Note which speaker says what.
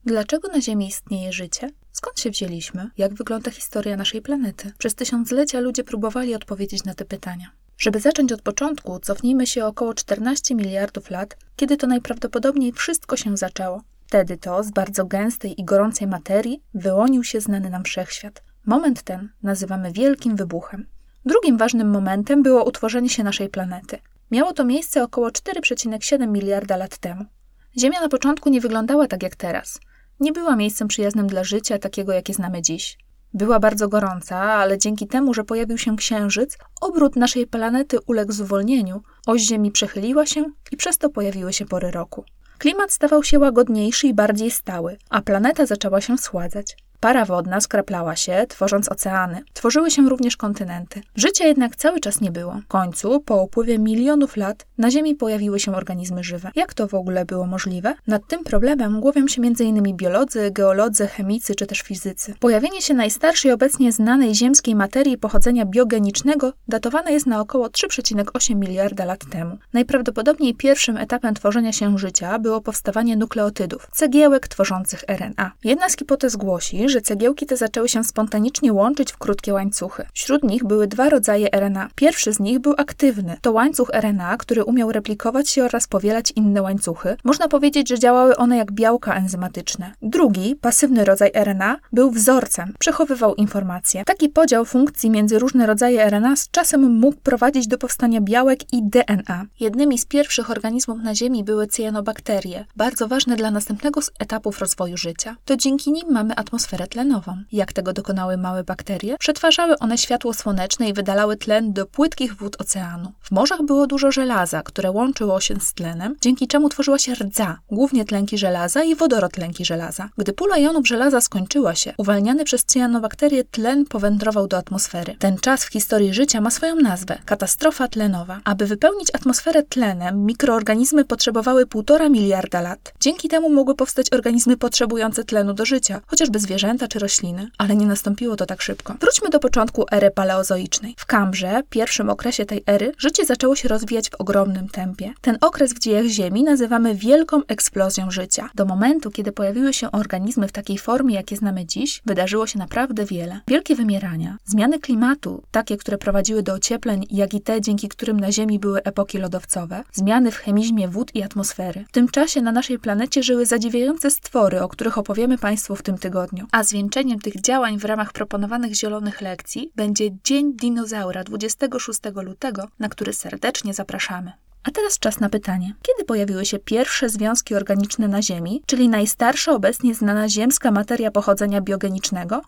Speaker 1: Dlaczego na Ziemi istnieje życie? Skąd się wzięliśmy? Jak wygląda historia naszej planety? Przez tysiąclecia ludzie próbowali odpowiedzieć na te pytania. Żeby zacząć od początku, cofnijmy się około 14 miliardów lat, kiedy to najprawdopodobniej wszystko się zaczęło. Wtedy to z bardzo gęstej i gorącej materii wyłonił się znany nam wszechświat. Moment ten nazywamy Wielkim Wybuchem. Drugim ważnym momentem było utworzenie się naszej planety. Miało to miejsce około 4,7 miliarda lat temu. Ziemia na początku nie wyglądała tak jak teraz. Nie była miejscem przyjaznym dla życia, takiego jakie znamy dziś. Była bardzo gorąca, ale dzięki temu, że pojawił się Księżyc, obrót naszej planety uległ zwolnieniu, oś Ziemi przechyliła się i przez to pojawiły się pory roku. Klimat stawał się łagodniejszy i bardziej stały, a planeta zaczęła się schładzać. Para wodna skraplała się, tworząc oceany. Tworzyły się również kontynenty. Życia jednak cały czas nie było. W końcu, po upływie milionów lat, na Ziemi pojawiły się organizmy żywe. Jak to w ogóle było możliwe? Nad tym problemem głowią się m.in. biolodzy, geolodzy, chemicy czy też fizycy. Pojawienie się najstarszej obecnie znanej ziemskiej materii pochodzenia biogenicznego datowane jest na około 3,8 miliarda lat temu. Najprawdopodobniej pierwszym etapem tworzenia się życia było powstawanie nukleotydów, cegiełek tworzących RNA. Jedna z hipotez głosi, że cegiełki te zaczęły się spontanicznie łączyć w krótkie łańcuchy. Wśród nich były dwa rodzaje RNA. Pierwszy z nich był aktywny. To łańcuch RNA, który umiał replikować się oraz powielać inne łańcuchy. Można powiedzieć, że działały one jak białka enzymatyczne. Drugi, pasywny rodzaj RNA, był wzorcem. Przechowywał informacje. Taki podział funkcji między różne rodzaje RNA z czasem mógł prowadzić do powstania białek i DNA. Jednymi z pierwszych organizmów na Ziemi były cyjanobakterie, bardzo ważne dla następnego z etapów rozwoju życia. To dzięki nim mamy atmosferę tlenową. Jak tego dokonały małe bakterie? Przetwarzały one światło słoneczne i wydalały tlen do płytkich wód oceanu. W morzach było dużo żelaza, które łączyło się z tlenem, dzięki czemu tworzyła się rdza, głównie tlenki żelaza i wodorotlenki żelaza. Gdy pula jonów żelaza skończyła się, uwalniany przez cyjanobakterie tlen powędrował do atmosfery. Ten czas w historii życia ma swoją nazwę – katastrofa tlenowa. Aby wypełnić atmosferę tlenem, mikroorganizmy potrzebowały 1,5 miliarda lat. Dzięki temu mogły powstać organizmy potrzebujące tlenu do życia, chociażby zwierzęta czy rośliny, ale nie nastąpiło to tak szybko. Wróćmy do początku ery paleozoicznej. W Kambrze, pierwszym okresie tej ery, życie zaczęło się rozwijać w ogromnym tempie. Ten okres w dziejach Ziemi nazywamy wielką eksplozją życia. Do momentu, kiedy pojawiły się organizmy w takiej formie, jakie znamy dziś, wydarzyło się naprawdę wiele. Wielkie wymierania, zmiany klimatu, takie, które prowadziły do ociepleń, jak i te, dzięki którym na Ziemi były epoki lodowcowe, zmiany w chemizmie wód i atmosfery. W tym czasie na naszej planecie żyły zadziwiające stwory, o których opowiemy Państwu w tym tygodniu. A zwieńczeniem tych działań w ramach proponowanych zielonych lekcji będzie Dzień Dinozaura 26 lutego, na który serdecznie zapraszamy. A teraz czas na pytanie. Kiedy pojawiły się pierwsze związki organiczne na Ziemi, czyli najstarsza obecnie znana ziemska materia pochodzenia biogenicznego?